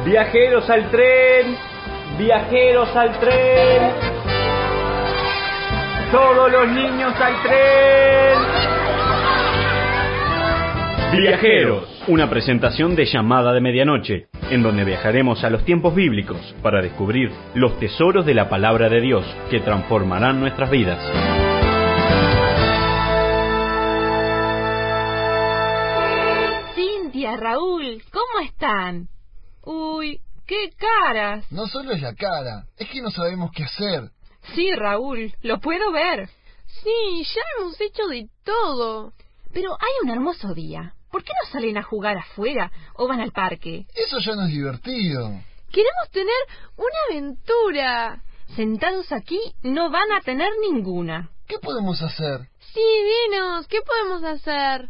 Viajeros al tren, viajeros al tren. Todos los niños al tren. Viajeros, una presentación de Llamada de Medianoche, en donde viajaremos a los tiempos bíblicos para descubrir los tesoros de la palabra de Dios que transformarán nuestras vidas. Cintia, Raúl, ¿cómo están? Uy, qué caras. No solo es la cara, es que no sabemos qué hacer. Sí, Raúl, lo puedo ver. Sí, ya hemos hecho de todo. Pero hay un hermoso día. ¿Por qué no salen a jugar afuera o van al parque? Eso ya no es divertido. Queremos tener una aventura. Sentados aquí no van a tener ninguna. ¿Qué podemos hacer? Sí, dinos, ¿qué podemos hacer?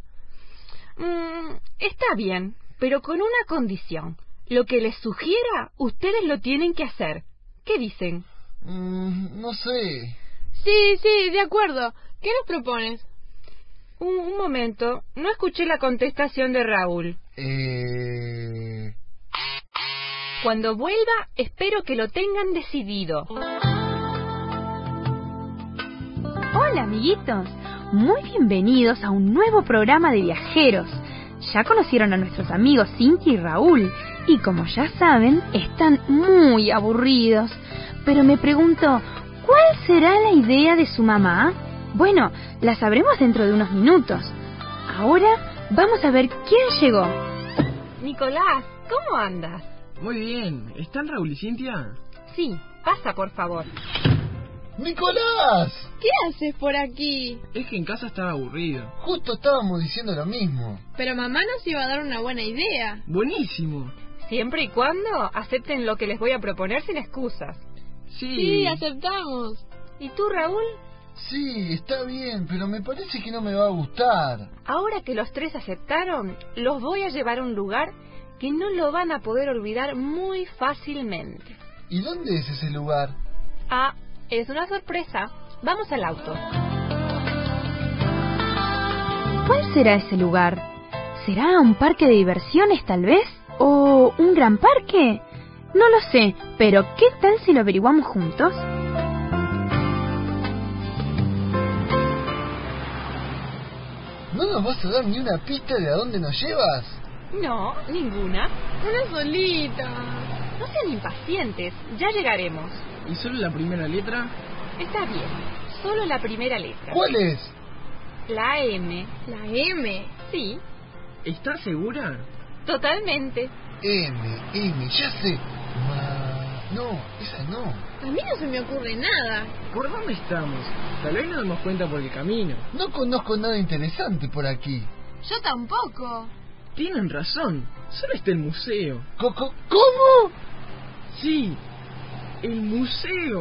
Está bien, pero con una condición. Lo que les sugiera, ustedes lo tienen que hacer. ¿Qué dicen? No sé. Sí, de acuerdo. ¿Qué nos propones? Un momento, no escuché la contestación de Raúl. Cuando vuelva, espero que lo tengan decidido. Hola, amiguitos. Muy bienvenidos a un nuevo programa de viajeros. Ya conocieron a nuestros amigos Cintia y Raúl, y como ya saben, están muy aburridos. Pero me pregunto, ¿cuál será la idea de su mamá? Bueno, la sabremos dentro de unos minutos. Ahora vamos a ver quién llegó. Nicolás, ¿cómo andas? Muy bien. ¿Están Raúl y Cintia? Sí, pasa por favor. ¡Nicolás! ¿Qué haces por aquí? Es que en casa estaba aburrido. Justo estábamos diciendo lo mismo. Pero mamá nos iba a dar una buena idea. Buenísimo. Siempre y cuando acepten lo que les voy a proponer sin excusas. Sí, aceptamos. ¿Y tú, Raúl? Sí, está bien, pero me parece que no me va a gustar. Ahora que los tres aceptaron, los voy a llevar a un lugar que no lo van a poder olvidar muy fácilmente. ¿Y dónde es ese lugar? Ah, es una sorpresa. Vamos al auto. ¿Cuál será ese lugar? ¿Será un parque de diversiones, tal vez? ¿O un gran parque? No lo sé, pero ¿qué tal si lo averiguamos juntos? ¿No nos vas a dar ni una pista de a dónde nos llevas? No, ninguna. Una solita. No sean impacientes, ya llegaremos. ¿Y solo la primera letra? Está bien, solo la primera letra. ¿Cuál es? La M. ¿La M? Sí, ¿Estás segura? totalmente. M, ya sé. No, esa no. A mí no se me ocurre nada. ¿Por dónde estamos? Tal vez nos demos cuenta por el camino. No conozco nada interesante por aquí. Yo tampoco. Tienen razón. Solo está el museo. ¿Cómo? Sí, el museo.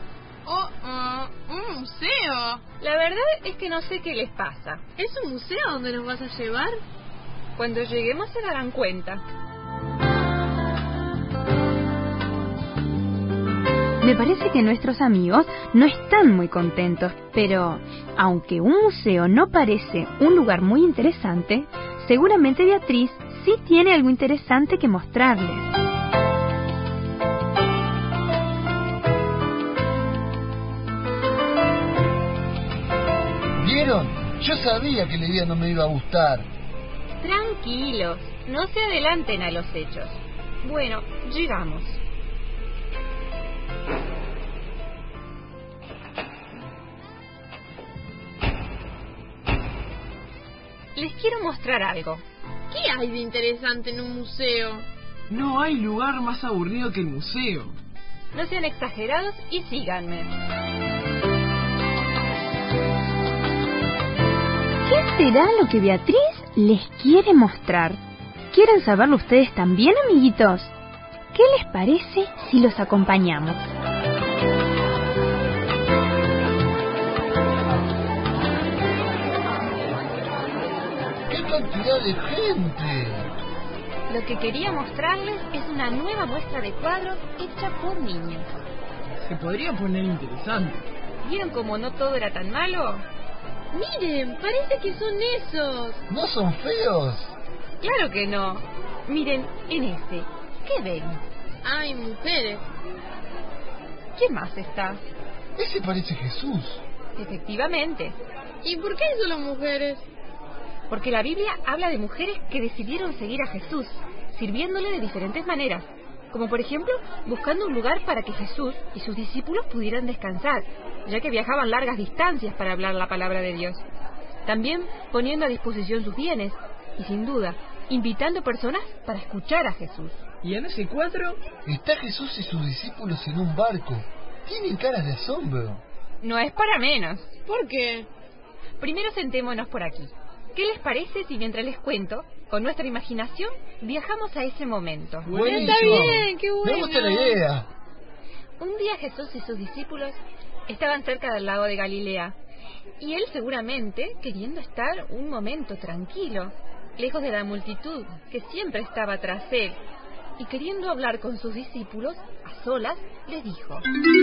¿Un museo? La verdad es que no sé qué les pasa. ¿Es un museo donde nos vas a llevar? Cuando lleguemos se darán cuenta. Me parece que nuestros amigos no están muy contentos, pero aunque un museo no parece un lugar muy interesante, seguramente Beatriz sí tiene algo interesante que mostrarles. ¿Vieron? Yo sabía que la idea no me iba a gustar. Tranquilos, no se adelanten a los hechos. Bueno, llegamos. Les quiero mostrar algo. ¿Qué hay de interesante en un museo? No hay lugar más aburrido que el museo. No sean exagerados y síganme. ¿Qué será lo que Beatriz les quiere mostrar? ¿Quieren saberlo ustedes también, amiguitos? ¿Qué les parece si los acompañamos? ¡Qué cantidad de gente! Lo que quería mostrarles es una nueva muestra de cuadros hecha por niños. Se podría poner interesante. ¿Vieron cómo no todo era tan malo? Miren, parece que son esos. ¿No son feos? Claro que no. Miren, en este. ¿Qué ven? Hay mujeres. ¿Quién más está? Ese parece Jesús. Efectivamente, ¿Y por qué hay solo mujeres? porque la Biblia habla de mujeres que decidieron seguir a Jesús, sirviéndole de diferentes maneras, como por ejemplo buscando un lugar para que Jesús y sus discípulos pudieran descansar, ya que viajaban largas distancias para hablar la palabra de Dios. También poniendo a disposición sus bienes y, sin duda, invitando personas para escuchar a Jesús. ¿Y en ese cuadro? Está Jesús y sus discípulos en un barco. Tienen caras de asombro. No es para menos. ¿Por qué? Primero sentémonos por aquí. ¿Qué les parece si mientras les cuento, con nuestra imaginación, viajamos a ese momento? Buenísimo. Está bien, qué bueno. Me gusta la idea. Un día Jesús y sus discípulos estaban cerca del lago de Galilea, y él seguramente queriendo estar un momento tranquilo, lejos de la multitud que siempre estaba tras él, y queriendo hablar con sus discípulos a solas, les dijo: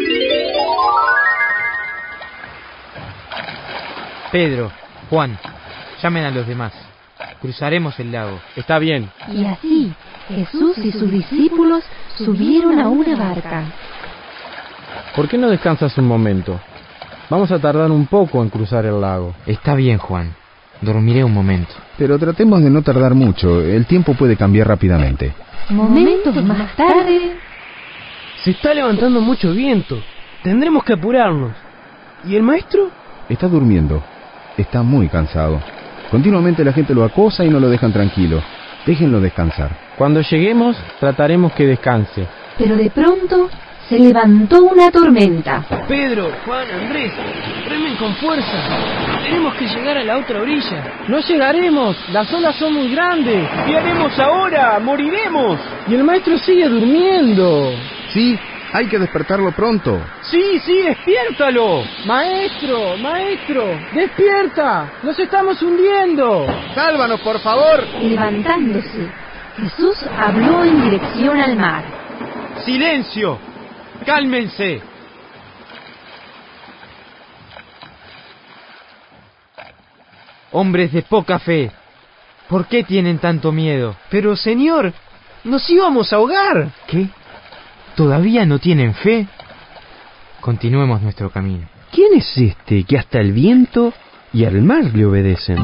Pedro, Juan, llamen a los demás. Cruzaremos el lago. Está bien. Y así Jesús y sus discípulos subieron a una barca. ¿Por qué no descansas un momento? Vamos a tardar un poco en cruzar el lago. Está bien, Juan. Dormiré un momento. Pero tratemos de no tardar mucho. El tiempo puede cambiar rápidamente. Momentos más tarde... Se está levantando mucho viento. Tendremos que apurarnos. ¿Y el maestro? Está durmiendo. Está muy cansado. Continuamente la gente lo acosa y no lo dejan tranquilo. Déjenlo descansar. Cuando lleguemos, trataremos que descanse. Pero de pronto se levantó una tormenta. Pedro, Juan, Andrés, remen con fuerza. Tenemos que llegar a la otra orilla. ¡No llegaremos! ¡Las olas son muy grandes! ¿Qué haremos ahora? ¡Moriremos! ¡Y el maestro sigue durmiendo! Sí, hay que despertarlo pronto. ¡Sí, sí, despiértalo! ¡Maestro! ¡Maestro! ¡Despierta! ¡Nos estamos hundiendo! ¡Sálvanos, por favor! Levantándose, Jesús habló en dirección al mar. ¡Silencio! ¡Cálmense! Hombres de poca fe, ¿por qué tienen tanto miedo? Pero, señor, nos íbamos a ahogar. ¿Qué? ¿Todavía no tienen fe? Continuemos nuestro camino. ¿Quién es este que hasta el viento y al mar le obedecen?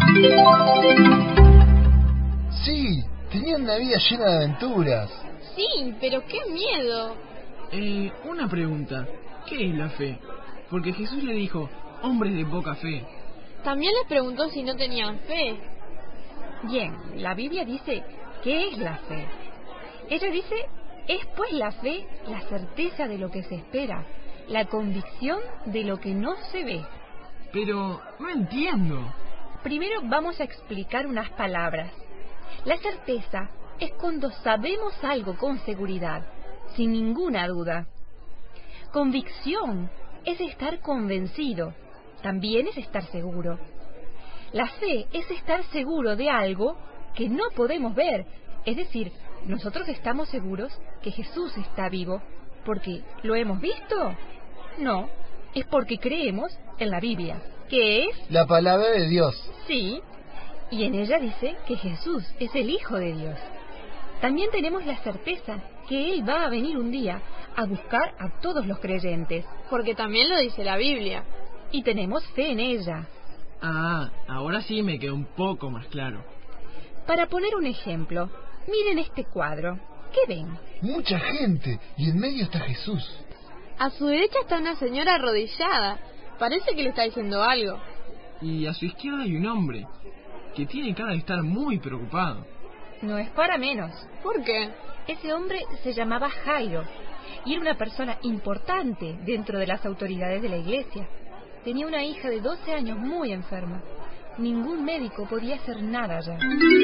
Sí, tenían una vida llena de aventuras. Sí, pero qué miedo. Una pregunta. ¿Qué es la fe? Porque Jesús le dijo, hombres de poca fe. También les preguntó si no tenían fe. Bien, la Biblia dice, ¿qué es la fe? Ella dice, es pues la fe la certeza de lo que se espera, la convicción de lo que no se ve. Pero no entiendo. Primero vamos a explicar unas palabras. La certeza es cuando sabemos algo con seguridad, sin ninguna duda. Convicción es estar convencido, también es estar seguro. La fe es estar seguro de algo que no podemos ver, es decir, nosotros estamos seguros que Jesús está vivo, porque ¿lo hemos visto? No, es porque creemos en la Biblia, que es la palabra de Dios. Sí, y en ella dice que Jesús es el Hijo de Dios. También tenemos la certeza que Él va a venir un día a buscar a todos los creyentes. Porque también lo dice la Biblia. Y tenemos fe en ella. Ah, ahora sí me quedó un poco más claro. Para poner un ejemplo, miren este cuadro. ¿Qué ven? Mucha gente, y en medio está Jesús. A su derecha está una señora arrodillada. Parece que le está diciendo algo. Y a su izquierda hay un hombre, que tiene cara de estar muy preocupado. No es para menos. ¿Por qué? Ese hombre se llamaba Jairo, y era una persona importante dentro de las autoridades de la iglesia. Tenía una hija de 12 años muy enferma. Ningún médico podía hacer nada ya.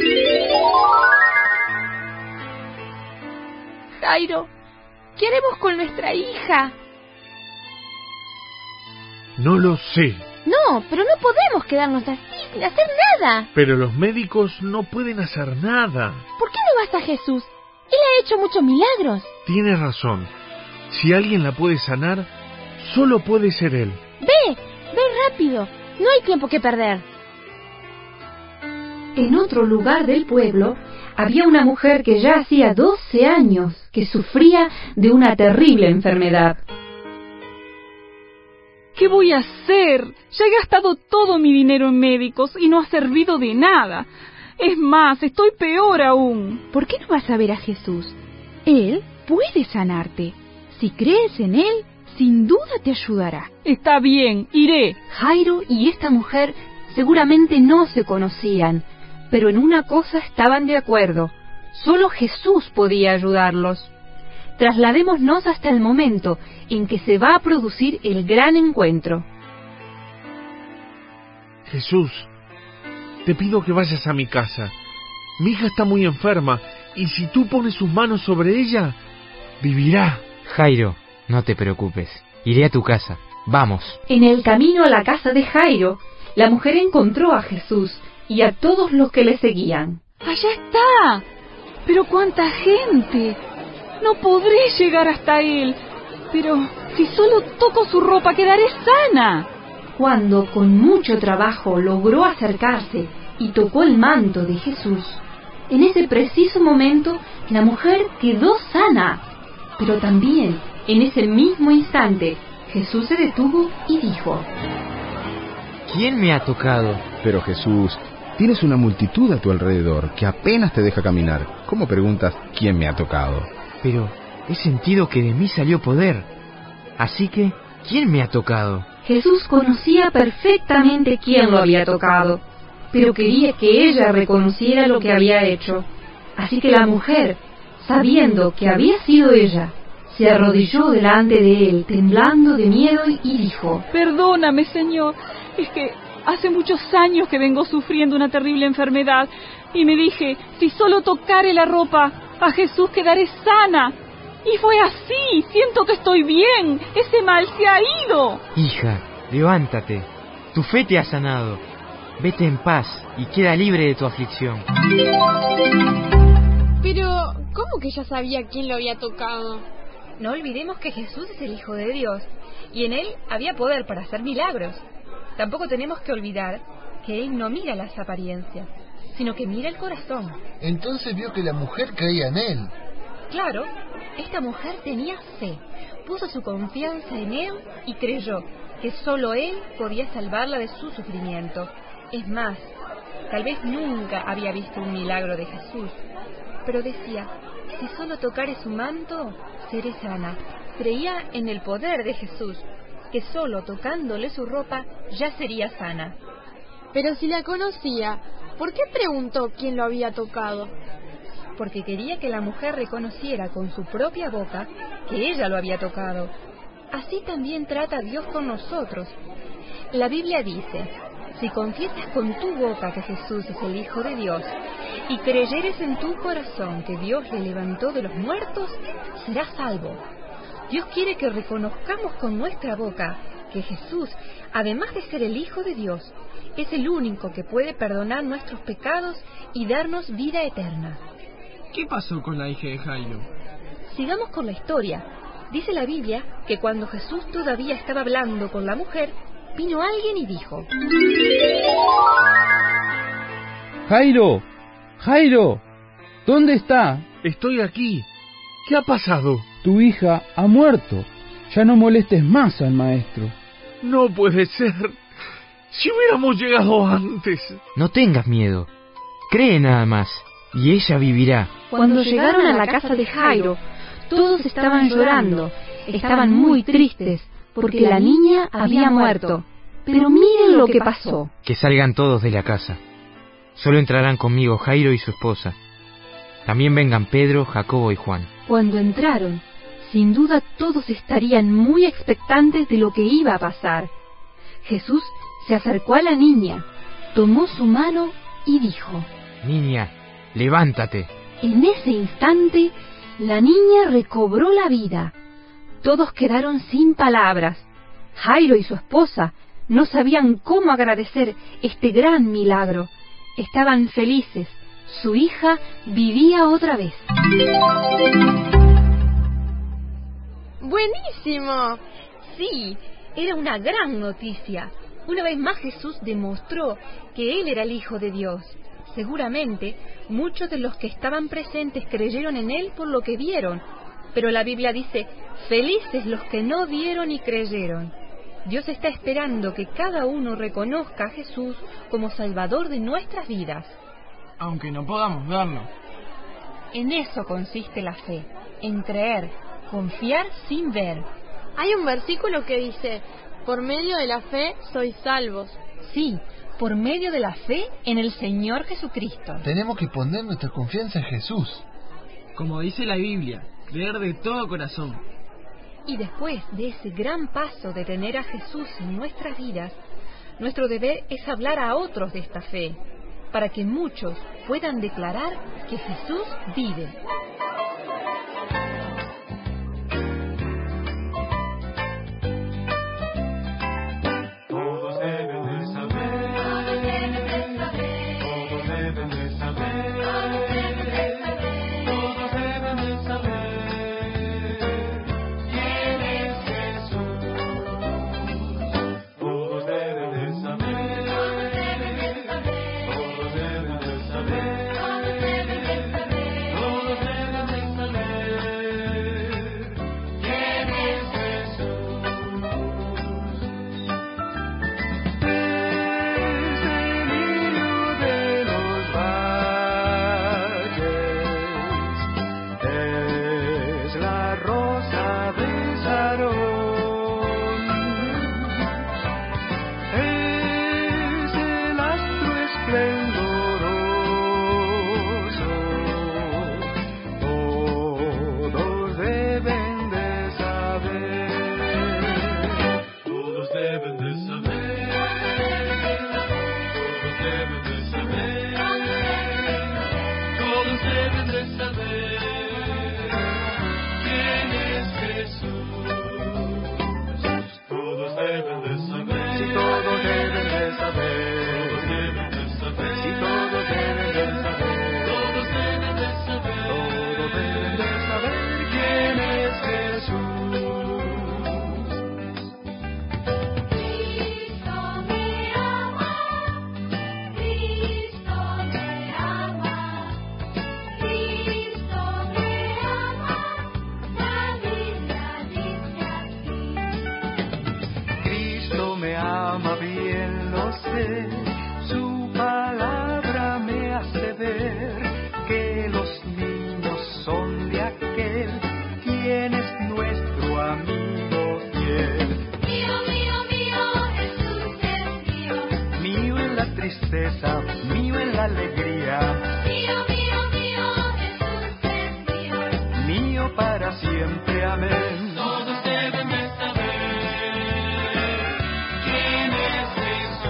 Jairo, ¿qué haremos con nuestra hija? No lo sé. No, pero no podemos quedarnos así, sin hacer nada. Pero los médicos no pueden hacer nada. ¿Por qué no vas a Jesús? Él ha hecho muchos milagros. Tienes razón. Si alguien la puede sanar, solo puede ser él. Ve rápido. No hay tiempo que perder. En otro lugar del pueblo había una mujer que ya hacía 12 años que sufría de una terrible enfermedad. ¿Qué voy a hacer? Ya he gastado todo mi dinero en médicos y no ha servido de nada. Es más, estoy peor aún. ¿Por qué no vas a ver a Jesús? Él puede sanarte. Si crees en Él, sin duda te ayudará. Está bien, iré. Jairo y esta mujer seguramente no se conocían, pero en una cosa estaban de acuerdo. Solo Jesús podía ayudarlos. Trasladémonos hasta el momento en que se va a producir el gran encuentro. Jesús, te pido que vayas a mi casa. Mi hija está muy enferma y si tú pones sus manos sobre ella, vivirá. Jairo, no te preocupes. Iré a tu casa. Vamos. En el camino a la casa de Jairo, la mujer encontró a Jesús y a todos los que le seguían. ¡Allá está! ¡Pero cuánta gente! No podré llegar hasta él, pero si solo toco su ropa quedaré sana. Cuando con mucho trabajo logró acercarse y tocó el manto de Jesús, en ese preciso momento la mujer quedó sana. Pero también en ese mismo instante Jesús se detuvo y dijo: ¿Quién me ha tocado? Pero Jesús, tienes una multitud a tu alrededor que apenas te deja caminar. ¿Cómo preguntas quién me ha tocado? Pero he sentido que de mí salió poder. Así que, ¿quién me ha tocado? Jesús conocía perfectamente quién lo había tocado, pero quería que ella reconociera lo que había hecho. Así que la mujer, sabiendo que había sido ella, se arrodilló delante de él, temblando de miedo, y dijo: Perdóname, Señor, es que hace muchos años que vengo sufriendo una terrible enfermedad, y me dije, si solo tocare la ropa a Jesús quedaré sana. Y fue así, siento que estoy bien, ese mal se ha ido. Hija, levántate, tu fe te ha sanado. Vete en paz y queda libre de tu aflicción. Pero, ¿cómo que ya sabía quién lo había tocado? No olvidemos que Jesús es el Hijo de Dios, y en Él había poder para hacer milagros. Tampoco tenemos que olvidar que Él no mira las apariencias, sino que mira el corazón. Entonces vio que la mujer creía en Él. Claro, esta mujer tenía fe, puso su confianza en Él y creyó que solo Él podía salvarla de su sufrimiento. Es más, tal vez nunca había visto un milagro de Jesús, pero decía, si solo tocare su manto, seré sana. Creía en el poder de Jesús, que solo tocándole su ropa ya sería sana. Pero si la conocía, ¿por qué preguntó quién lo había tocado? Porque quería que la mujer reconociera con su propia boca que ella lo había tocado. Así también trata Dios con nosotros. La Biblia dice, si confiesas con tu boca que Jesús es el Hijo de Dios y creyeres en tu corazón que Dios le levantó de los muertos, serás salvo. Dios quiere que reconozcamos con nuestra boca que Jesús, además de ser el Hijo de Dios, es el único que puede perdonar nuestros pecados y darnos vida eterna. ¿Qué pasó con la hija de Jairo? Sigamos con la historia. Dice la Biblia que cuando Jesús todavía estaba hablando con la mujer, vino alguien y dijo: Jairo, Jairo, ¿dónde está? Estoy aquí. ¿Qué ha pasado? Tu hija ha muerto. Ya no molestes más al maestro. No puede ser. Si hubiéramos llegado antes. No tengas miedo. Cree nada más, y ella vivirá. Cuando llegaron a la casa de Jairo, todos estaban llorando, estaban muy tristes, porque la niña había muerto. Pero miren lo que pasó. Que salgan todos de la casa. Solo entrarán conmigo Jairo y su esposa. También vengan Pedro, Jacobo y Juan. Cuando entraron, sin duda todos estarían muy expectantes de lo que iba a pasar. Jesús se acercó a la niña, tomó su mano y dijo: Niña, levántate. En ese instante, la niña recobró la vida. Todos quedaron sin palabras. Jairo y su esposa no sabían cómo agradecer este gran milagro. Estaban felices. Su hija vivía otra vez. ¡Buenísimo! Sí, era una gran noticia. Una vez más Jesús demostró que Él era el Hijo de Dios. Seguramente, muchos de los que estaban presentes creyeron en él por lo que vieron, pero la Biblia dice, felices los que no vieron y creyeron. Dios está esperando que cada uno reconozca a Jesús como Salvador de nuestras vidas. Aunque no podamos verlo. En eso consiste la fe, en creer, confiar sin ver. Hay un versículo que dice, por medio de la fe sois salvos. Sí, por medio de la fe en el Señor Jesucristo. Tenemos que poner nuestra confianza en Jesús. Como dice la Biblia, creer de todo corazón. Y después de ese gran paso de tener a Jesús en nuestras vidas, nuestro deber es hablar a otros de esta fe, para que muchos puedan declarar que Jesús vive. Mío en la alegría, mío, Jesús es mío, mío para siempre, amén. Todos deben de saber quién es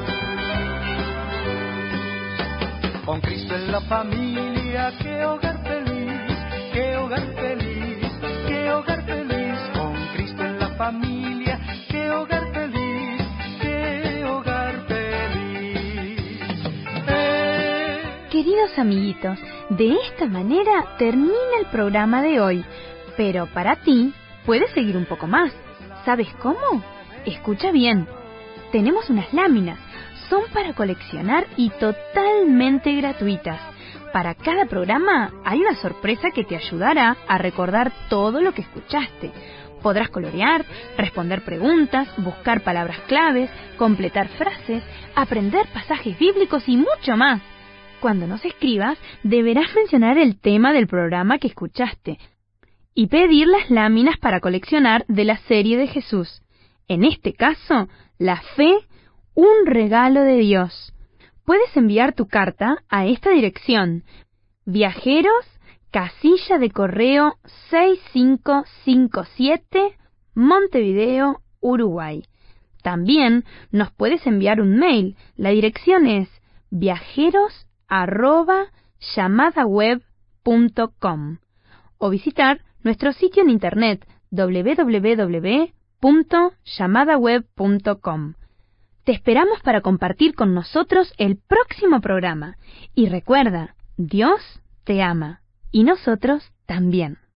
Jesús. Con Cristo en la familia, qué hogar feliz, qué hogar feliz, qué hogar feliz. Con Cristo en la familia, qué hogar feliz, qué hogar feliz. Queridos amiguitos, de esta manera termina el programa de hoy, pero para ti puedes seguir un poco más. ¿Sabes cómo? Escucha bien. Tenemos unas láminas, son para coleccionar y totalmente gratuitas. Para cada programa hay una sorpresa que te ayudará a recordar todo lo que escuchaste. Podrás colorear, responder preguntas, buscar palabras claves, completar frases, aprender pasajes bíblicos y mucho más. Cuando nos escribas, deberás mencionar el tema del programa que escuchaste y pedir las láminas para coleccionar de la serie de Jesús. En este caso, la fe, un regalo de Dios. Puedes enviar tu carta a esta dirección: Viajeros, Casilla de Correo 6557, Montevideo, Uruguay. También nos puedes enviar un mail. La dirección es viajeros@llamadaweb.com o visitar nuestro sitio en internet www.llamadaweb.com. Te esperamos para compartir con nosotros el próximo programa. Y recuerda, Dios te ama y nosotros también.